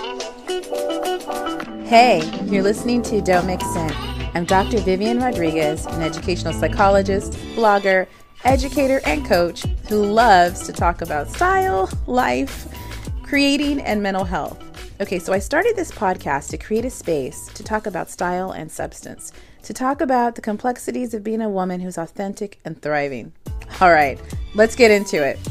Hey, you're listening to Don't Mix In. I'm Dr. Vivian Rodriguez, an educational psychologist, blogger, educator, and coach who loves to talk about style, life, creating, and mental health. Okay, so I started this podcast to create a space to talk about style and substance, to talk about the complexities of being a woman who's authentic and thriving. All right, let's get into it.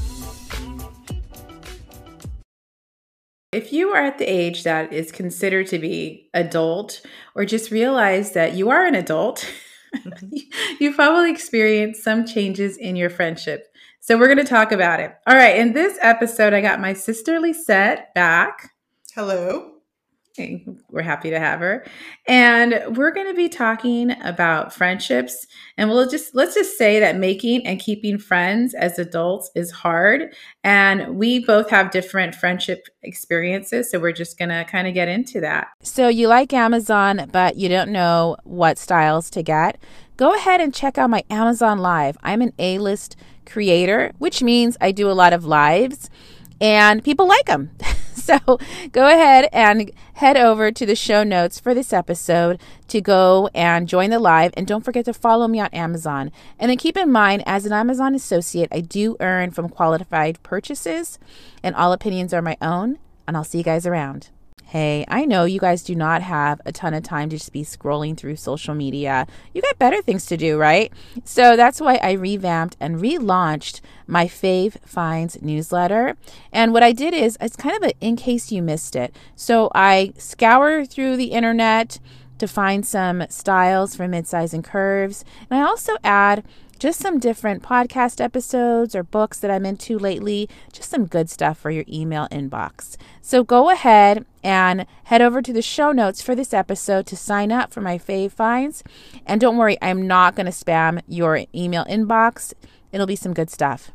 If you are at the age that is considered to be adult, or just realize that you are an adult, you've probably experienced some changes in your friendship. So we're going to talk about it. All right, in this episode, I got my sister Lisette back. Hello. We're happy to have her. And we're going to be talking about friendships. And let's just say that making and keeping friends as adults is hard. And we both have different friendship experiences. So we're just going to kind of get into that. So you like Amazon, but you don't know what styles to get? Go ahead and check out my Amazon Live. I'm an A-list creator, which means I do a lot of lives and people like them. So go ahead and head over to the show notes for this episode to go and join the live. And don't forget to follow me on Amazon. And then keep in mind, as an Amazon associate, I do earn from qualified purchases, and all opinions are my own. And I'll see you guys around. Hey, I know you guys do not have a ton of time to just be scrolling through social media. You got better things to do, right? So that's why I revamped and relaunched my Fave Finds newsletter. And what I did is, it's kind of a in case you missed it. So I scour through the internet to find some styles for midsize and curves. And I also add just some different podcast episodes or books that I'm into lately, just some good stuff for your email inbox. So go ahead and head over to the show notes for this episode to sign up for my Fave Finds. And don't worry, I'm not going to spam your email inbox. It'll be some good stuff.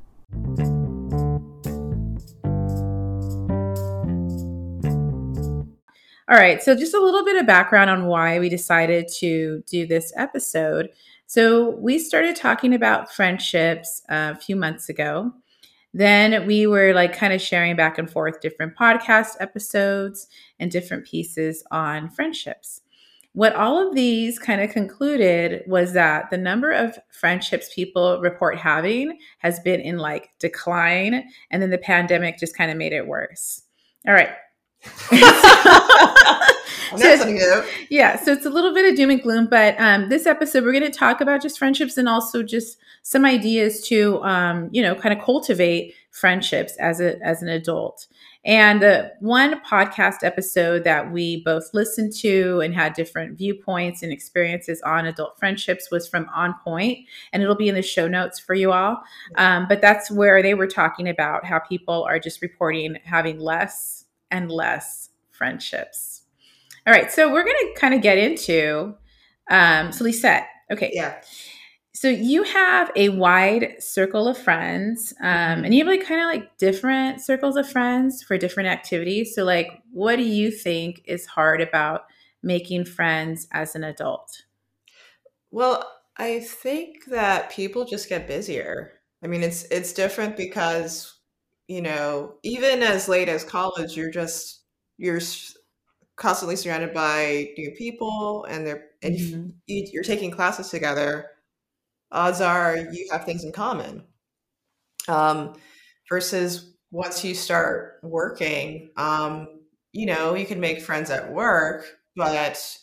All right, so just a little bit of background on why we decided to do this episode. So we started talking about friendships a few months ago. Then we were kind of sharing back and forth different podcast episodes and different pieces on friendships. What all of these kind of concluded was that the number of friendships people report having has been in decline. And then the pandemic just kind of made it worse. All right. Yeah, so it's a little bit of doom and gloom, but this episode we're going to talk about just friendships and also just some ideas to kind of cultivate friendships as an adult. And the one podcast episode that we both listened to and had different viewpoints and experiences on adult friendships was from On Point, and it'll be in the show notes for you all. But that's where they were talking about how people are just reporting having less and less friendships. All right, so we're going to kind of get into, so Lisette, okay. Yeah. So you have a wide circle of friends, and you have kind of different circles of friends for different activities. So what do you think is hard about making friends as an adult? Well, I think that people just get busier. I mean, it's different because, even as late as college, you're constantly surrounded by new people, and if you're taking classes together, odds are you have things in common. Versus once you start working, you can make friends at work, but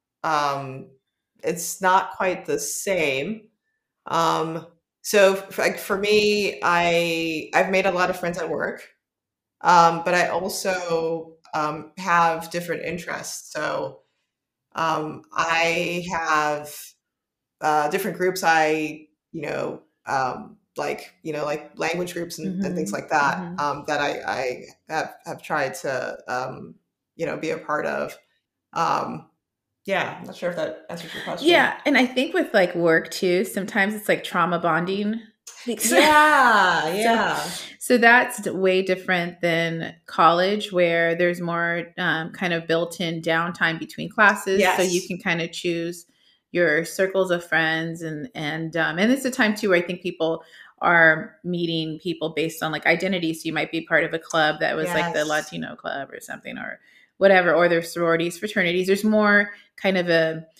it's not quite the same. So for me, I've made a lot of friends at work, but I also have different interests. So I have different groups like language groups and things like that, that I have tried to be a part of. Yeah, I'm not sure if that answers your question. Yeah, and I think with work too, sometimes it's trauma bonding. Yeah. So that's way different than college, where there's more kind of built-in downtime between classes. Yes. So you can kind of choose your circles of friends, and it's a time too where I think people are meeting people based on like identity. So you might be part of a club that was like the Yes. Latino club or something, or whatever, or there's sororities, fraternities. There's more kind of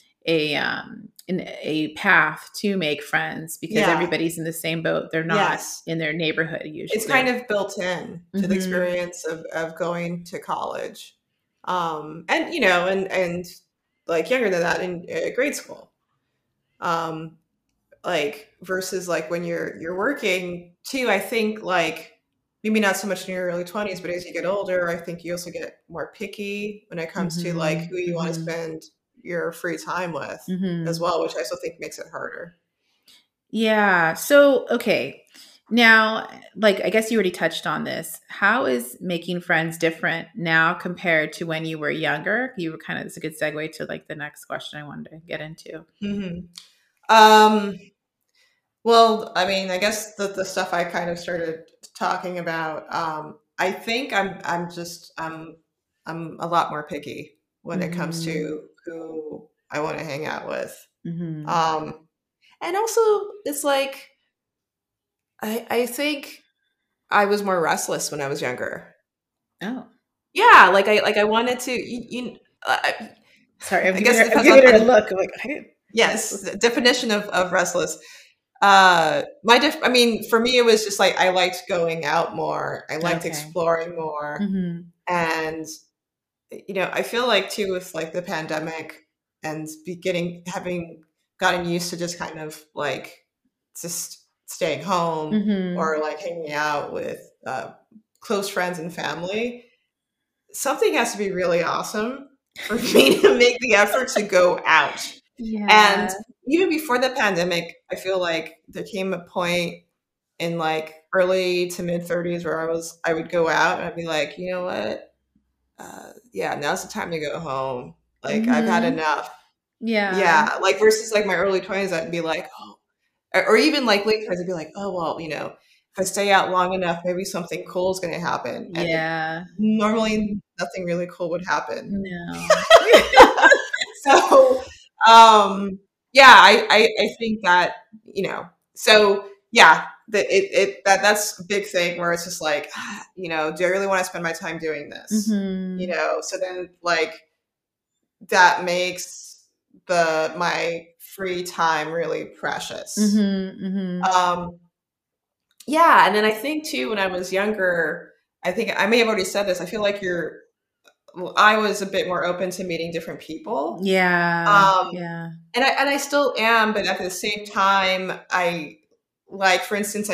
a path to make friends because Yeah. everybody's in the same boat. They're not Yes. in their neighborhood It's usually. kind of built in to the Mm-hmm. experience of going to college. And you know, and like younger than that in grade school. Um, like versus like when you're working too, I think like maybe not so much in your early 20s, but as you get older, I think you also get more picky when it comes to like Mm-hmm. who you want to Mm-hmm. spend your free time with as Mm-hmm. well, which I also think makes it harder. Yeah. So, okay. Now, like, I guess you already touched on this. How is making friends different now compared to when you were younger? You were kind of, it's a good segue to like the next question I wanted to get into. Hmm. Um, well, I mean, I guess the stuff I kind of started talking about, I think I'm a lot more picky when it comes Mm-hmm. to who I want to hang out with. Mm-hmm. Um, and also, it's like I think I was more restless when I was younger. Oh, Yeah, like I wanted to. sorry. I guess it I'm depends giving her a on look. I'm like, I didn't. yes, Restless. the definition of restless. I mean, for me, it was just like I liked going out more. I liked Okay. exploring more, Mm-hmm. and you know, I feel like too with like the pandemic and beginning having gotten used to just kind of like just staying home Mm-hmm. or like hanging out with close friends and family. Something has to be really awesome for me to make the effort to go out. And Yeah. even before the pandemic, I feel like there came a point in like early to mid 30s where I would go out and I'd be like, you know what? Yeah, now's the time to go home. Like I've had Mm-hmm. enough. Yeah. Yeah, like versus like my early 20s, I'd be like, oh, or even like late 20s, I'd be like, oh well, you know, if I stay out long enough, maybe something cool is going to happen, and it Yeah. normally nothing really cool would happen. No. So, yeah, I think that you know, so yeah, that's a big thing where it's just like, you know, do I really want to spend my time doing this? You Mm-hmm. know, so then like that makes the my free time really precious. Mm-hmm. Mm-hmm. Um, yeah, and then I think too when I was younger, I think I may have already said this. I feel like I was a bit more open to meeting different people. Yeah. Um, Yeah. and I still am, but at the same time, I like for instance,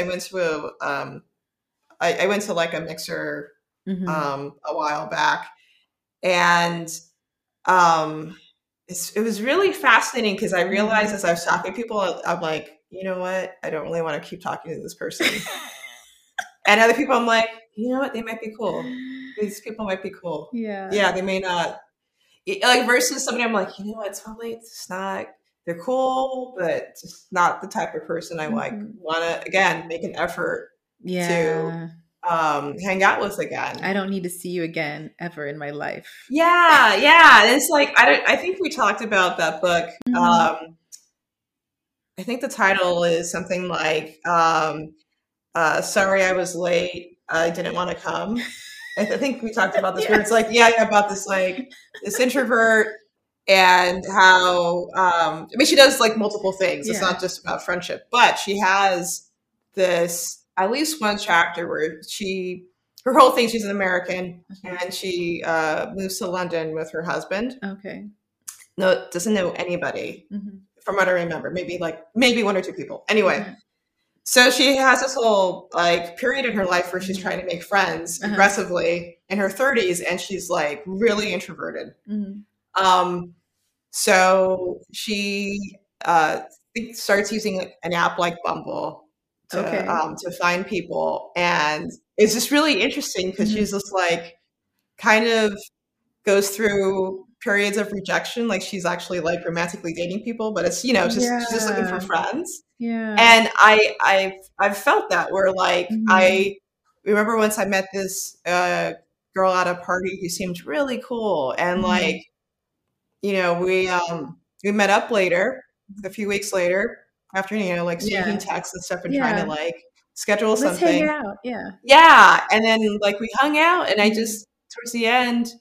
I went to like a mixer Mm-hmm. a while back, and um, it was really fascinating because I realized Mm-hmm. as I was talking to people, I'm like, you know what, I don't really want to keep talking to this person, and other people, I'm like, you know what, they might be cool. These people might be cool. Yeah. Yeah, they may not. Like versus somebody I'm like, you know what, it's probably it's not they're cool, but just not the type of person I like Mhm. wanna again make an effort to Yeah. hang out with again. I don't need to see you again ever in my life. Yeah, yeah. And it's like I think we talked about that book. Mhm. I think the title is something like Sorry I Was Late, I Didn't Want to Come. I think we talked about this where it's Yes. like, yeah, about this like this introvert and how I mean she does like multiple things. It's Yeah. not just about friendship, but she has this at least one chapter where her whole thing she's an American Mhm. and she moves to London with her husband. Okay. No, doesn't know anybody Mhm. from what I remember. Maybe one or two people. Anyway, Okay. so she has this whole like period in her life where she's Mhm. trying to make friends Uh-huh. aggressively in her 30s and she's like really introverted. Mhm. Um, so she uh, starts using like, an app like Bumble Okay. to find people, and it's just really interesting because Mhm. she's just like kind of goes through periods of rejection, like she's actually like romantically dating people, but it's you know just she's just looking for Yeah. friends. Yeah. And I've felt that where like Mhm. I remember once I met this girl at a party who seemed really cool, and like Mhm. you know we met up later, a few weeks later after you know like exchanging Yeah. texts and stuff and trying to Yeah. like schedule Let's hang something. out. Yeah. Yeah, and then, like, we hung out, and I Mhm. just towards the end,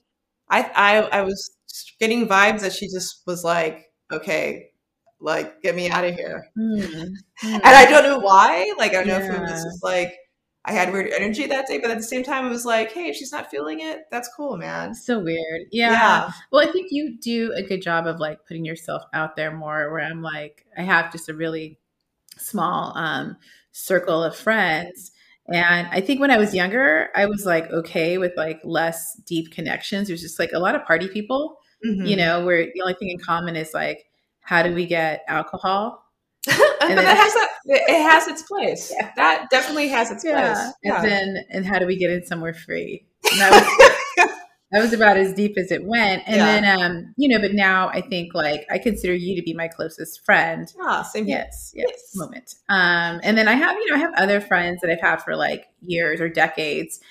I was getting vibes that she just was like, "Okay, like, get me out of here." Mm. And I Mm. don't know why, like, I don't know if it was Yeah. just, like, I had weird energy that day, but at the same time, it was like, "Hey, if she's not feeling it, that's cool, man." So weird. Yeah. Yeah. Well, I think you do a good job of like putting yourself out there more where I'm like, I have just a really small circle of friends. And I think when I was younger, I was like okay with like less deep connections. It was just like a lot of party people, Mhm. where the only thing in common is like, how do we get alcohol? But And then, it has its place. yeah, That definitely has its yeah. place. And Yeah. then, and how do we get in somewhere free? And that was it. That was about as deep as it went. And then, Yeah. but now I think like I consider you to be my closest friend. Ah, same here. Yes, yes, Yes. moment. And then I have other friends that I've had for like years or decades.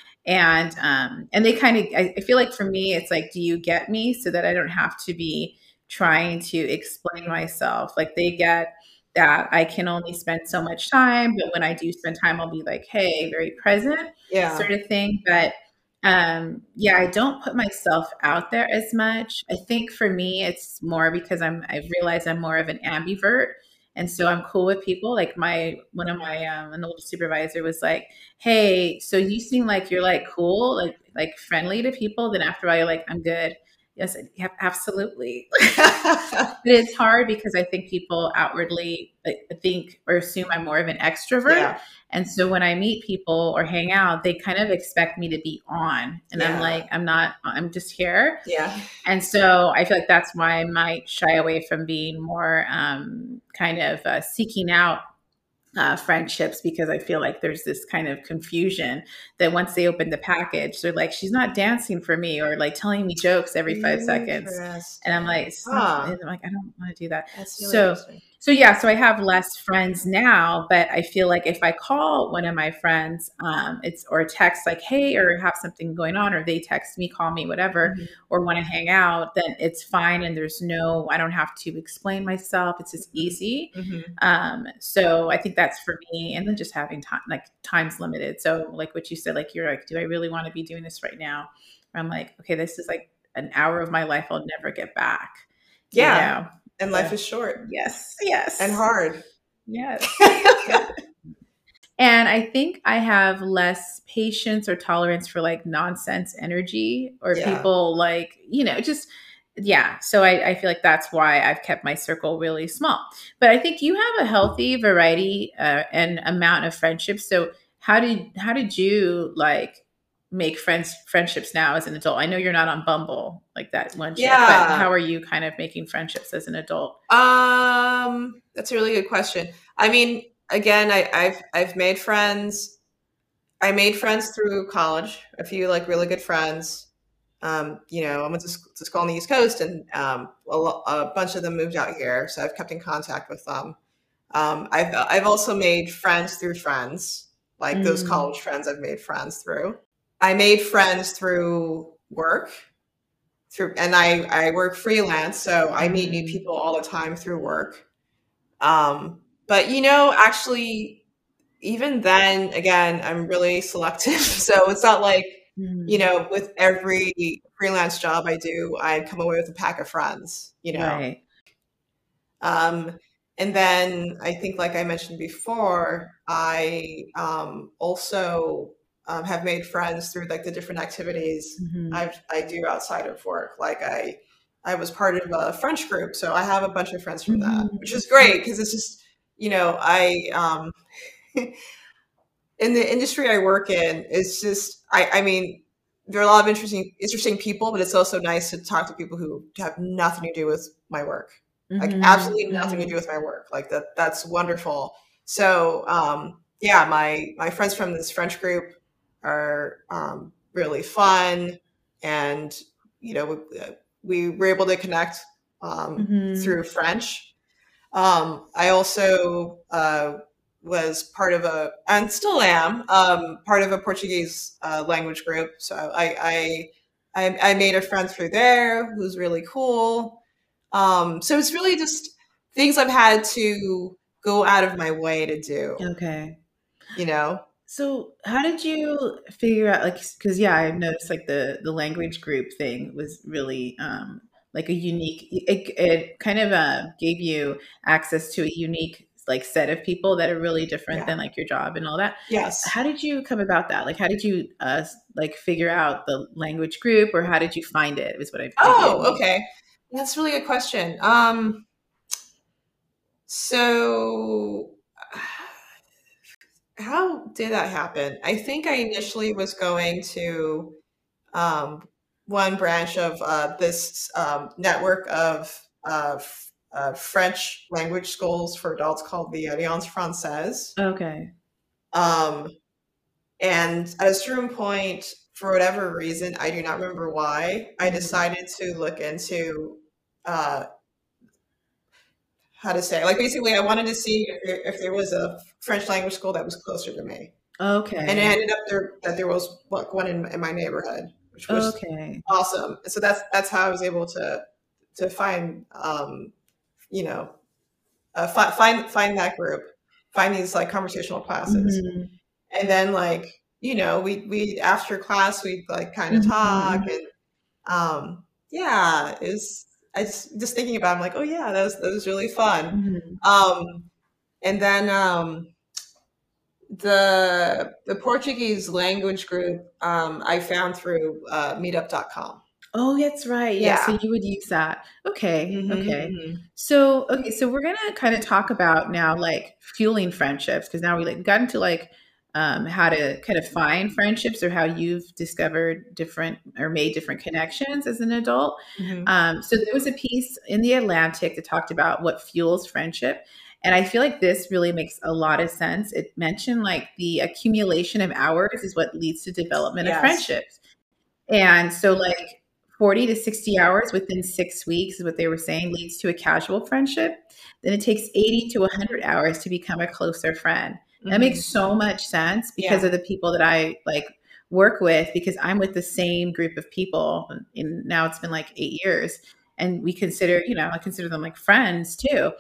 And they kind of, I feel like for me, it's like, do you get me so that I don't have to be trying to explain myself? Like they get that I can only spend so much time, but when I do spend time, I'll be like, hey, very present Yeah. sort of thing. But yeah, I don't put myself out there as much. I think for me it's more because I've realized I'm more of an ambivert. And so I'm cool with people. Like my one of my an old supervisor was like, "Hey, so you seem like you're like cool, like friendly to people. Then after a while, you're like, I'm good." Yes, yep, absolutely. But it's hard because I think people outwardly think or assume I'm more of an extrovert. Yeah. And so when I meet people or hang out, they kind of expect me to be on. And I'm Yeah. like, I'm not, I'm just here. Yeah. And so I feel like that's why I might shy away from being more kind of seeking out friendships because I feel like there's this kind of confusion that once they open the package, they're like, she's not dancing for me or like telling me jokes every 5 seconds. And I'm like, Interesting. it's not, Huh. and I'm like, I don't want to do that. That's really So, interesting. so yeah, so I have less friends now, but I feel like if I call one of my friends, it's or text like, hey, or have something going on, or they text me, call me, whatever, Mhm. or want to hang out, then it's fine. And there's no, I don't have to explain myself. It's just easy. Mhm. So I think that's for me, and then just having time, like time's limited. So like what you said, like you're like, do I really want to be doing this right now? I'm like, okay, this is like an hour of my life I'll never get back, you Yeah. know? And life So is short yes, and yes, hard. yes, yeah. And I think I have less patience or tolerance for like nonsense energy or Yeah. people like, just, yeah. So I feel like that's why I've kept my circle really small. But I think you have a healthy variety and amount of friendships. So how did you like make friendships now as an adult? I know you're not on Bumble like that one chick, but Yeah. how are you kind of making friendships as an adult? That's a really good question. I mean, again, I've made friends. I made friends through college, a few like really good friends. I went to school on the East Coast, and a bunch of them moved out here, so I've kept in contact with them. I've also made friends through friends, like those Mm, college friends I've made friends through. I made friends through work, and I work freelance, so I meet new mm, people all the time through work. But actually, even then, again, I'm really selective. So it's not like, mm. with every freelance job I do, I come away with a pack of friends. Right. Um, and then I think, like I mentioned before, I also have made friends through like the different activities Hmm. I do outside of work. Like I was part of a French group, so I have a bunch of friends from that, which is Hmm. great because it's just I in the industry I work in, it's just I mean, there are a lot of interesting people, but it's also nice to talk to people who have nothing to do with my work. Like Mhm, absolutely nothing to do mhm, with my work. Like that's wonderful. So yeah, my friends from this French group are really fun, and we were able to connect mhm, through French. I also was part of and still am, part of a Portuguese language group. So I made a friend through there who's really cool. So it's really just things I've had to go out of my way to do. okay. you know? So, how did you figure out, like, because yeah, I've noticed like the language group thing was really like a unique. It kind of gave you access to a unique like set of people that are really different Yeah. than like your job and all that. Yes. How did you come about that? Like, how did you like figure out the language group, or how did you find it? Was what I maybe I Oh, mean. okay. That's a really good question. So how did that happen? I think I initially was going to um, one branch of this network of French language schools for adults called the Alliance Française. Okay. Um, and at a certain point, for whatever reason, I do not remember why, I Mhm. decided to look into uh, how to say, like, basically, I wanted to see if there was a French language school that was closer to me. And it Okay. ended up that there was like one in my neighborhood, which was Okay. awesome. And so that's how I was able to find you know find that group, find these like conversational classes, Hmm. and then like we after class we'd like kind of talk Hmm. and yeah, is I just thinking about it, I'm like, oh yeah, that was really fun. Hmm. Um, and then the Portuguese language group I found through meetup.com. Oh, that's right. Yeah, so Yeah. you would use that. Okay, Hmm. okay. Hmm. So we're gonna kind of talk about now like fueling friendships because now we like got into like how to kind of find friendships or how you've discovered different or made different connections as an adult. Hmm. So there was a piece in the Atlantic that talked about what fuels friendship. And I feel like this really makes a lot of sense. It mentioned like the accumulation of hours is what leads to development of Yes. friendships. And so, like 40 to 60 hours within 6 weeks is what they were saying leads to a casual friendship. Then it takes 80 to 100 hours to become a closer friend. That makes Hmm. so much sense because Yeah. of the people that I like work with, because I'm with the same group of people. And now it's been like 8 years. And we consider, I consider them like friends too.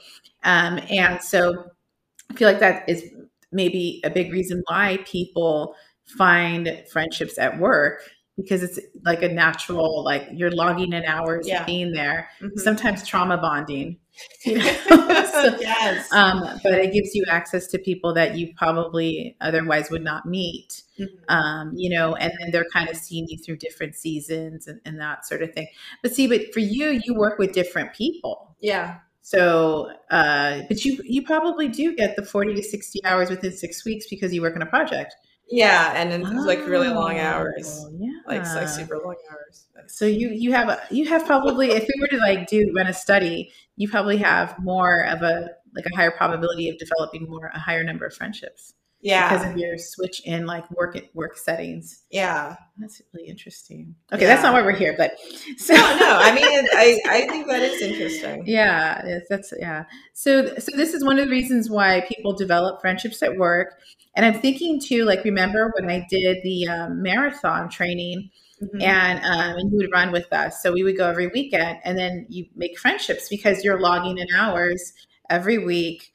And so I feel like that is maybe a big reason why people find friendships at work because it's like a natural, like you're logging in hours of Yeah. being there, Hmm. sometimes trauma bonding, you know. So, Yes. but it gives you access to people that you probably otherwise would not meet, Hmm. and then they're kind of seeing you through different seasons and that sort of thing. But for you, you work with different people. Yeah. So, but you probably do get the 40 to 60 hours within 6 weeks because you work on a project. Yeah, and then it's like really long hours, Oh, like yeah. super long hours. So you have probably, if we were to like do run a study, you probably have more of a like a higher probability of developing more a higher number of friendships because Yeah. of your switch in like work settings. Yeah. That's really interesting. Okay, that's not Yeah. why we're here, but so No, no. I mean, I think that is interesting. yeah, that's yeah. So this is one of the reasons why people develop friendships at work. And I'm thinking too, like remember when I did the marathon training, Hmm. and you would run with us. So we would go every weekend, and then you make friendships because you're logging in hours every week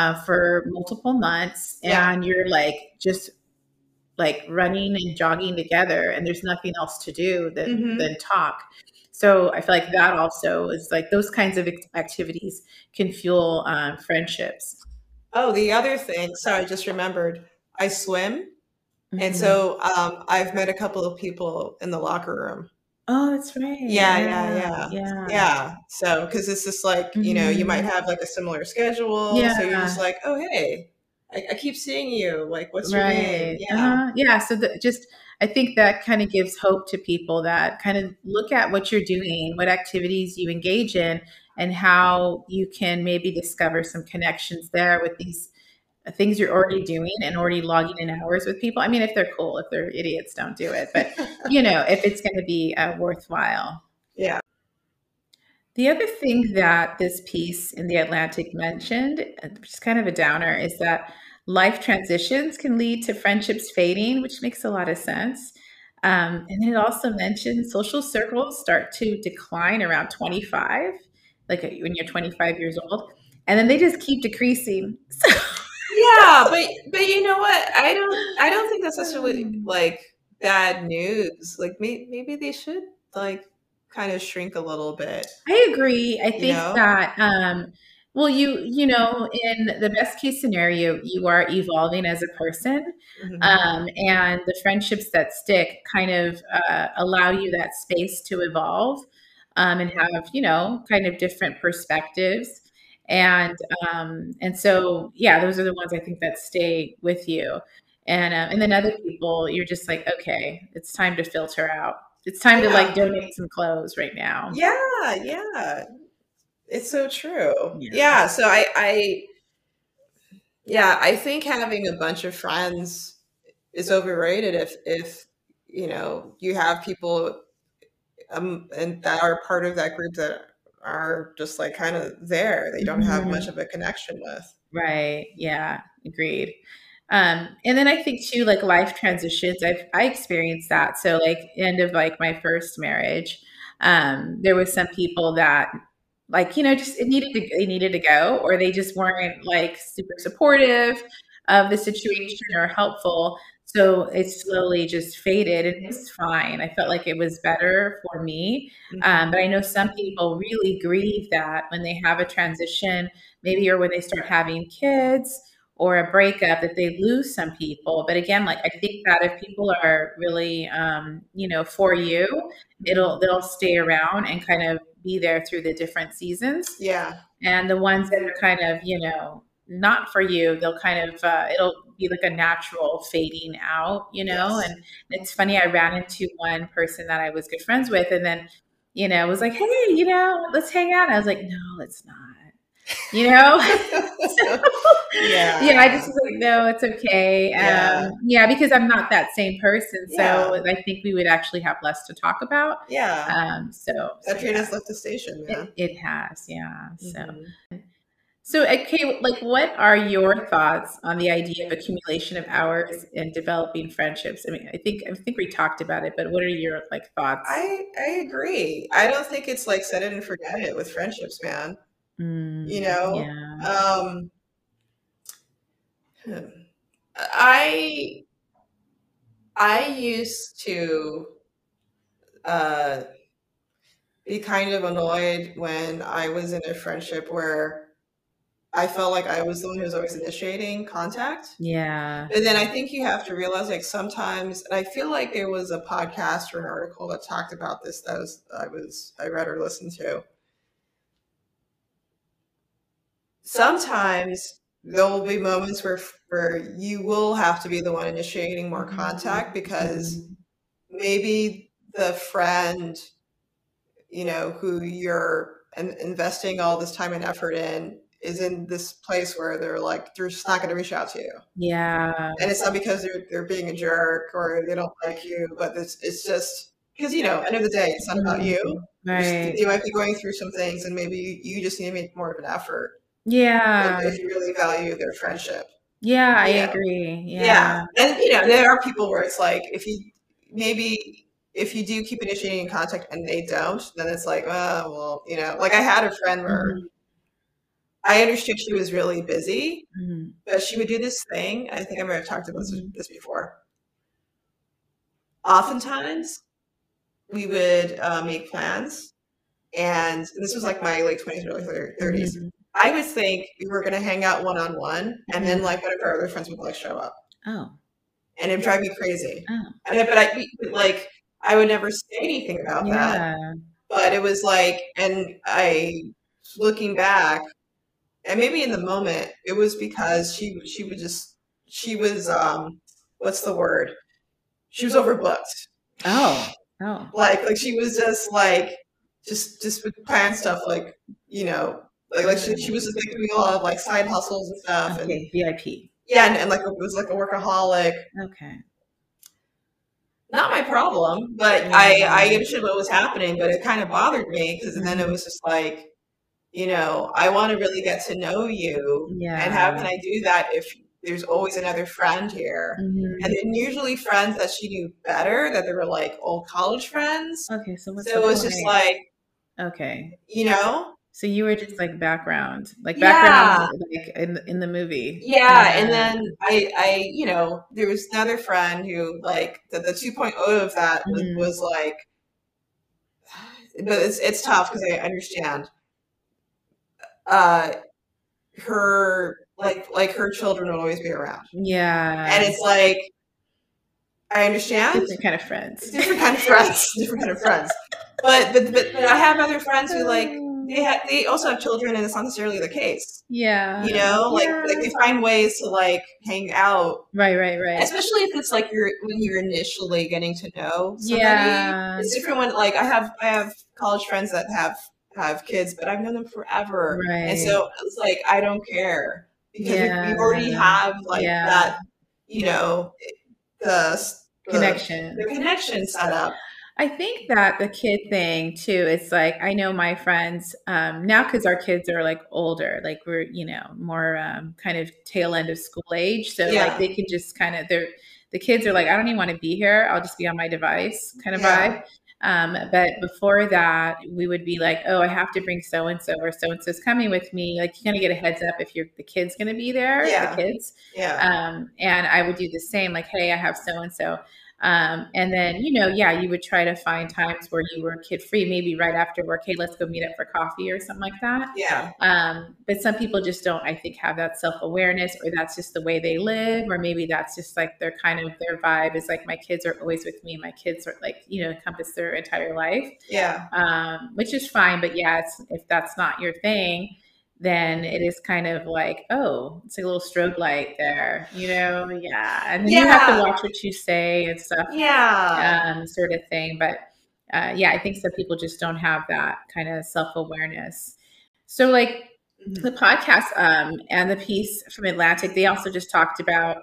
for multiple months, Yeah. and you're like just like running and jogging together, and there's nothing else to do than Hmm. talk. So I feel like that also is like those kinds of activities can fuel friendships. Oh, the other thing. Sorry, I just remembered. I swim, and Hmm. so I've met a couple of people in the locker room. Oh, that's right. Yeah, yeah, Yeah, yeah. yeah. Yeah. So, because it's just like, you might Hmm. have like a similar schedule. So you're just Yeah. like, oh, hey, I keep seeing you. Like, what's your name? Right. Yeah. Yeah. So just, I think that kind of gives hope to people that kind of look at what you're doing, what activities you engage in, and how you can maybe discover some connections there with these things you're already doing and already logging in hours with people. I mean, if they're cool, if they're idiots, don't do it. But, if it's going to be worthwhile. Yeah. The other thing that this piece in the Atlantic mentioned, which is kind of a downer, is that life transitions can lead to friendships fading, which makes a lot of sense. And then it also mentioned social circles start to decline around 25, like when you're 25 years old, and then they just keep decreasing. So, Yeah, but you know what? I don't think that's necessarily like bad news. Like maybe they should like kind of shrink a little bit, I agree. I you think know? that, well, in the best case scenario, you are evolving as a person, Hmm. and the friendships that stick kind of allow you that space to evolve, and have kind of different perspectives, and so yeah, those are the ones I think that stay with you, and then other people, you're just like, okay, it's time to filter out. It's time to like Yeah. donate some clothes right now. Yeah, yeah. It's so true. Yeah. Yeah, so I think having a bunch of friends is overrated if you have people and that are part of that group that are just like kind of there. They don't have much Mhm. of a connection with. Right. Yeah. Agreed. And then I think too, like life transitions, I experienced that. So like end of like my first marriage, there was some people that like, just they needed to go, or they just weren't like super supportive of the situation or helpful. So it slowly just faded, and it was fine. I felt like it was better for me. But Hmm. I know some people really grieve that when they have a transition, maybe, or when they start having kids or a breakup, that they lose some people. But again, like I think that if people are really for you, they'll stay around and kind of be there through the different seasons. Yeah. And the ones that are kind of not for you, they'll kind of it'll be like a natural fading out, Yes. and it's funny, I ran into one person that I was good friends with, and then was like, hey, let's hang out. And I was like, no, let's not. You know? So, yeah, I Yeah. just was like, "No, it's okay." Yeah. Yeah, because I'm not that same person, so Yeah. I think we would actually have less to talk about. Yeah. So That train yeah, has left the station, man. it has, yeah. Hmm. So okay, like, what are your thoughts on the idea of accumulation of hours in developing friendships? I mean, I think we talked about it, but what are your like thoughts? I agree. I don't think it's like set it and forget it with friendships, man. You know, Yeah, um, hmm. I I used to uh, be kind of annoyed when I was in a friendship where I felt like I was the one who was always initiating contact. yeah, And then I think you have to realize, like, sometimes, and I feel like there was a podcast or an article that talked about this that I read or listened to. Sometimes there will be moments where you will have to be the one initiating more contact because mhm, maybe the friend, who you're investing all this time and effort in is in this place where they're just not going to reach out to you. yeah, And it's not because they're being a jerk or they don't like you, but it's just because, end of the day, it's not about you. mhm, You right, might be going through some things, and maybe you just need to make more of an effort yeah, if you really value their friendship. yeah. I You know, agree. yeah, Yeah, and there are people where it's like maybe if you do keep initiating contact and they don't, then it's like, oh well, like I had a friend where mhm, I understood she was really busy, mhm, but she would do this thing. I think I might have talked about mhm, this before. Oftentimes, we would make plans, and this was like my late 20s, early 30s. mhm, I would think we were going to hang out one on one, and then mhm. like one of our other friends would like show up, Oh, and it'd drive me crazy. oh, But I would never say anything about that. yeah, But it was like, and looking back, and maybe in the moment, it was because she was what's the word? She was overbooked. oh, oh. Like she was just like just would plan stuff like you know she was just like doing a lot of like side hustles and stuff, and Okay, VIP. yeah, and like it was like a workaholic. Okay. Not my problem, but I Yeah. understood what was happening, but it kind of bothered me because then it Mhm. was just like, I want to really get to know you, and how Yeah. can I do that if there's always another friend here? And Mhm. then usually friends that she knew better, that they were like old college friends. Okay, so what's So the it was just point? like, Okay. you know? So you were just like background, Yeah. like in the movie. Yeah, and Yeah. then there was another friend who like the 2.0 of that Mhm. was like, but it's tough because I understand. Uh, her like her children will always be around, Yeah. and it's like I understand Different kind of friends. different kind of friends, different kind of friends. But I have other friends who like they also have children, and it's not necessarily the case. Yeah. You know, like Yeah. they find ways to like hang out. Right, right, right. Especially if it's like when you're initially getting to know somebody. Yeah. It's different when like I have college friends that have kids, but I've known them forever. And Right. so it's like I don't care because we Yeah. already have like Yeah. that, you know, the Connection. the connection set up. I think that the kid thing too, it's like I know my friends now because our kids are like older, like we're, more kind of tail end of school age. So like Yeah. they can just kind of the kids are like, I don't even want to be here. I'll just be on my device kind of Yeah. vibe. But before that, we would be like, oh, I have to bring so and so or so and so's coming with me. Like you're gonna get a heads up if the kid's gonna be there, the Yeah. kids. Yeah. And I would do the same, like, hey, I have so and so. And then, yeah, you would try to find times where you were kid free, maybe right after work. Hey, let's go meet up for coffee or something like that. Yeah. But some people just don't, I think, have that self awareness, or that's just the way they live, or maybe that's just like their vibe is like, my kids are always with me. My kids are like, encompass their entire life. Yeah. Which is fine. But yeah, if that's not your thing, then it is kind of like, oh, it's like a little strobe light there, yeah. And then you have to watch what you say and stuff, Yeah. sort of thing. But yeah, I think some people just don't have that kind of self-awareness. So like the podcast and the piece from Atlantic, they also just talked about,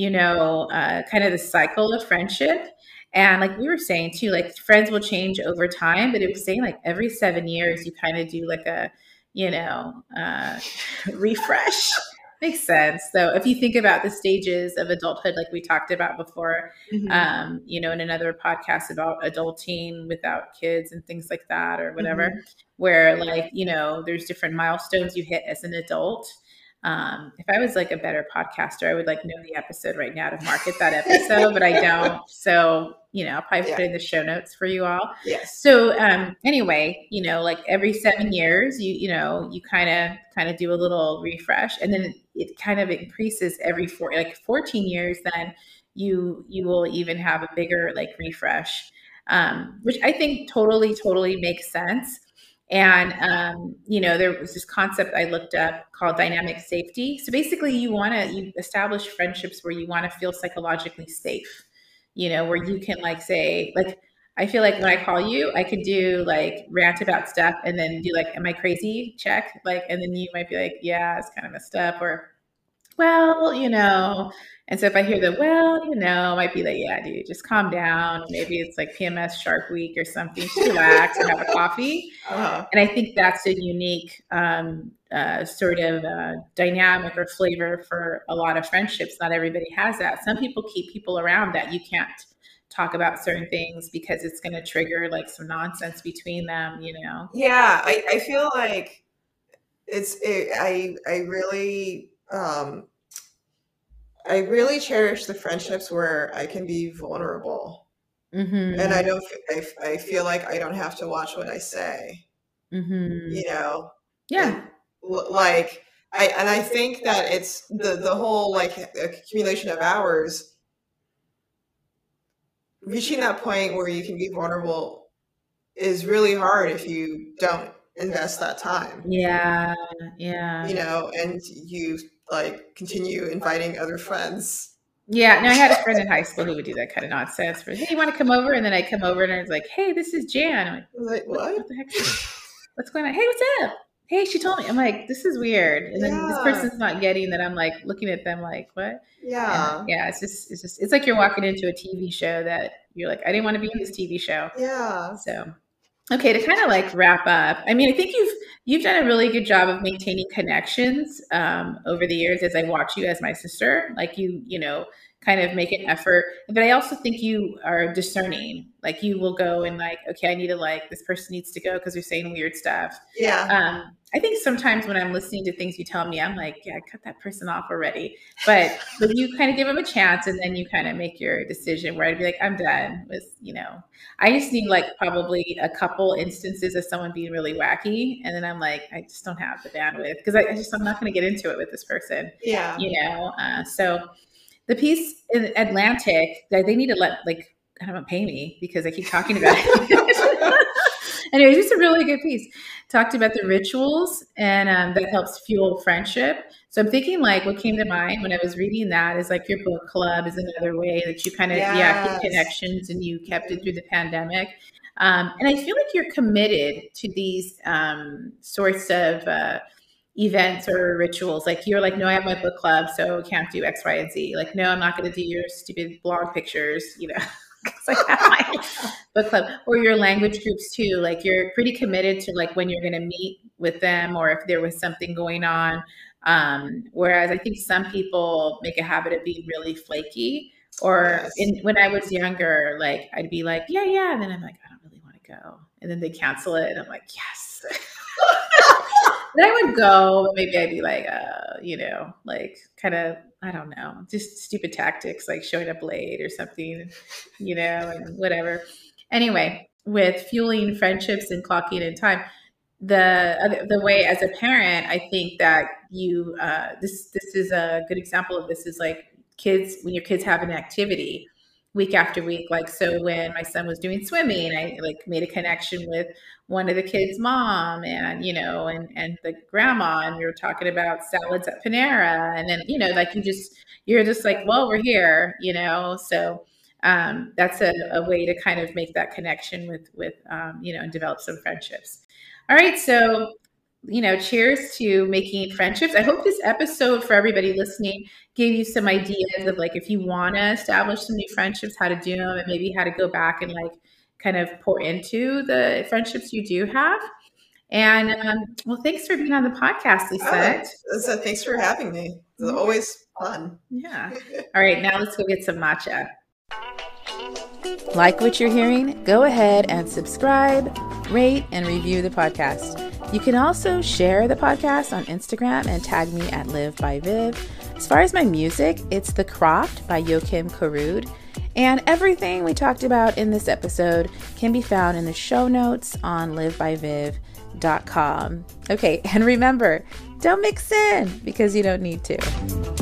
kind of the cycle of friendship. And like we were saying too, like friends will change over time, but it was saying like every 7 years you kind of do like a refresh. Makes sense. So if you think about the stages of adulthood, like we talked about before, in another podcast about adulting without kids and things like that, or whatever, where like, there's different milestones you hit as an adult. If I was like a better podcaster, I would like know the episode right now to market that episode, but I don't. So, I'll probably put it in the show notes for you all. Yes. So, anyway, like every 7 years, you kind of do a little refresh, and then it kind of increases every 14 years. Then you will even have a bigger like refresh, which I think totally makes sense. And, there was this concept I looked up called dynamic safety. So basically you establish friendships where you want to feel psychologically safe, where you can like say, like, I feel like when I call you, I could do like rant about stuff and then do like, am I crazy? Check. Like, and then you might be like, yeah, it's kind of messed up, or, well, and so if I hear I might be like, yeah, dude, just calm down. Maybe it's like PMS Shark Week or something. Just relax and have a coffee. And I think that's a unique sort of dynamic or flavor for a lot of friendships. Not everybody has that. Some people keep people around that you can't talk about certain things because it's going to trigger like some nonsense between them, Yeah, I feel like I really cherish the friendships where I can be vulnerable, and I feel like I don't have to watch what I say. Yeah. Like I think that it's the whole like accumulation of hours, reaching that point where you can be vulnerable is really hard if you don't invest that time. Yeah. And you like continue inviting other friends. Yeah, no, I had a friend in high school who would do that kind of nonsense. For, hey, you want to come over? And then I come over and I was like, hey, this is Jan. I'm like, what the heck? What's going on? Hey, what's up? Hey, she told me. I'm like, this is weird. And then this person's not getting that I'm like looking at them like, what? Yeah. And yeah, it's like you're walking into a TV show that you're like, I didn't want to be in this TV show. Yeah. So, okay, to kind of like wrap up, I mean, I think you've done a really good job of maintaining connections over the years as I watch you as my sister. Like you kind of make an effort. But I also think you are discerning. Like you will go and like, okay, I need to like, this person needs to go because they're saying weird stuff. Yeah. I think sometimes when I'm listening to things you tell me, I'm like, yeah, cut that person off already. But you kind of give them a chance and then you kind of make your decision where I'd be like, I'm done with, I just need like probably a couple instances of someone being really wacky. And then I'm like, I just don't have the bandwidth because I'm not going to get into it with this person. Yeah. So the piece in Atlantic, they need to I don't know, pay me because I keep talking about it. Anyway, it's just a really good piece. Talked about the rituals and that helps fuel friendship. So I'm thinking like what came to mind when I was reading that is like your book club is another way that you kind of, keep connections and you kept it through the pandemic. And I feel like you're committed to these sorts of events or rituals. Like you're like, no, I have my book club, so I can't do X, Y, and Z. Like, no, I'm not going to do your stupid blog pictures, because I have my book club, or your language groups too. Like you're pretty committed to like when you're going to meet with them or if there was something going on. Whereas I think some people make a habit of being really flaky or when I was younger, like I'd be like, yeah. And then I'm like, I don't really want to go. And then they cancel it. And I'm like, yes. Then I would go, maybe I'd be like, like kind of, I don't know, just stupid tactics, like showing up late or something, and whatever. Anyway, with fueling friendships and clocking in time, the way as a parent, I think that you, this is a good example of this is like when your kids have an activity week after week. Like, so when my son was doing swimming, I like made a connection with one of the kids' mom and, and the grandma, and we were talking about salads at Panera. And then, like you're just like, well, we're here, so that's a way to kind of make that connection with and develop some friendships. All right. So, cheers to making friendships. I hope this episode for everybody listening gave you some ideas of like, if you want to establish some new friendships, how to do them and maybe how to go back and like kind of pour into the friendships you do have. And well, thanks for being on the podcast, Lisette. Thanks for having me. It's always fun. Yeah. All right. Now let's go get some matcha. Like what you're hearing? Go ahead and subscribe, rate, and review the podcast. You can also share the podcast on Instagram and tag me at Live by Viv. As far as my music, it's The Croft by Joachim Karud. And everything we talked about in this episode can be found in the show notes on livebyviv.com. Okay, and remember, don't mix in because you don't need to.